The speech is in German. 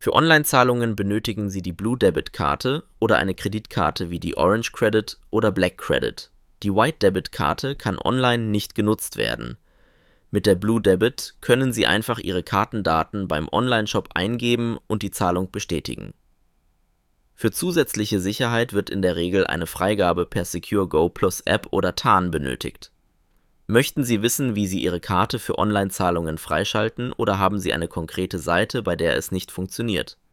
Für Online-Zahlungen benötigen Sie die Blue Debit Karte oder eine Kreditkarte wie die Orange Credit oder Black Credit. Die White Debit Karte kann online nicht genutzt werden. Mit der Blue Debit können Sie einfach Ihre Kartendaten beim Onlineshop eingeben und die Zahlung bestätigen. Für zusätzliche Sicherheit wird in der Regel eine Freigabe per SecureGo Plus App oder TAN benötigt. Möchten Sie wissen, wie Sie Ihre Karte für Online-Zahlungen freischalten, oder haben Sie eine konkrete Seite, bei der es nicht funktioniert?